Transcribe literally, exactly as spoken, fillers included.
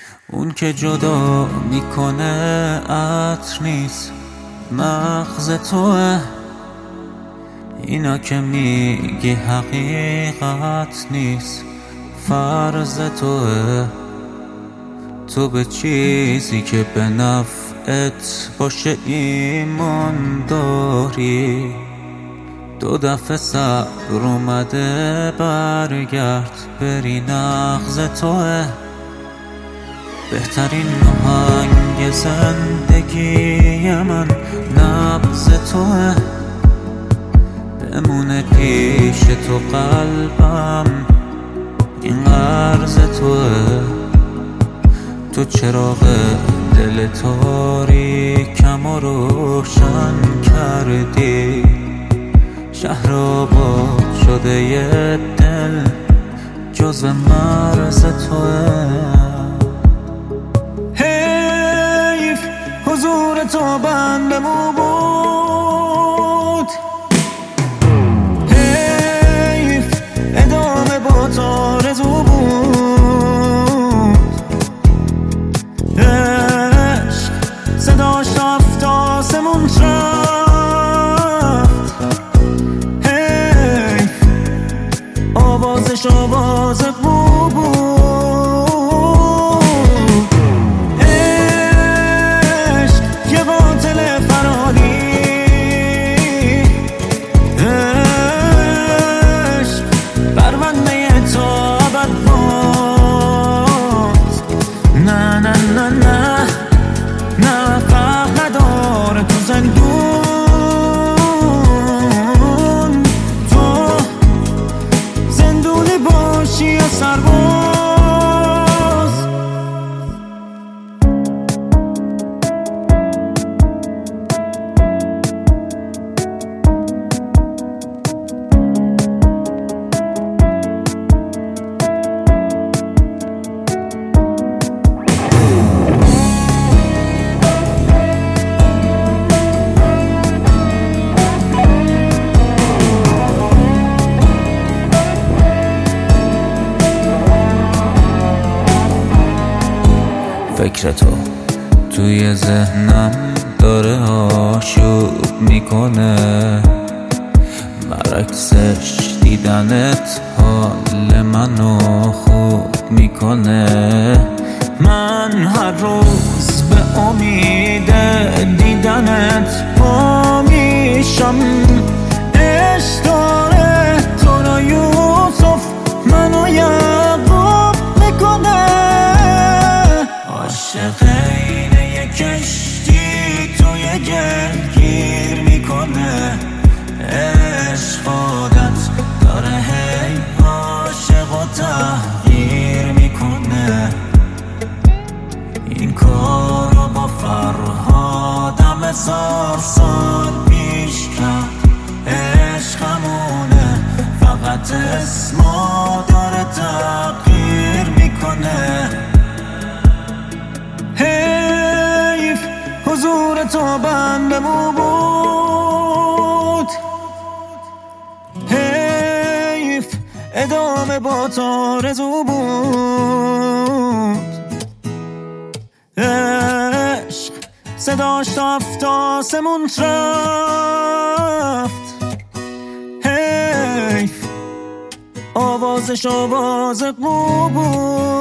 اون که جدا میکنه عطر نیست، مغز توه. اینا که میگی حقیقت نیست، فرض توه. تو به چیزی که به نفعت باشه ایمان داری. دو دفعه صبر اومده برگرد، بری نغز توه. بهترین آهنگ زندگی من نبض توه. بمونه پیش تو قلبم، این قرض توه. تو چراغ دل تاریکم و روشن کردی. شهر آباد شده یه دل جزو مرز توه. حیف حضور تو بندمو بود، حیف ادامه با تو آرزو بود. عشق صداش رفت آسمون رفت، حیف آوازش آواز بو بود. عشق یه قاتل فراری، عشق پرونده تو ابد باز. نه نه نه نه نه، فرق نداره تو زندون، تو زندونی باشی یا سرباز. فکر تو توی ذهنم داره آشوب میکنه، برعکسش دیدنت حال منو خوب میکنه. من هر روز به امید دیدنت پا میشم. عشق داره تو را یوسف منو یعقوب میکنه. عاشق اینه یه کشتی توی گل گیر میکنه. عشق عادت داره هی عاشق و تحقیر میکنه. این کارو با فرهادم هزار سال پیش کرد. عشقمونه فقط اسمو داره تغییر میکنه. حیف حضور تو بندمو بود، حیف ادامه با تو آرزو بود. عشق صداش رفت آسمون رفت، حیف آوازش آواز قو بود.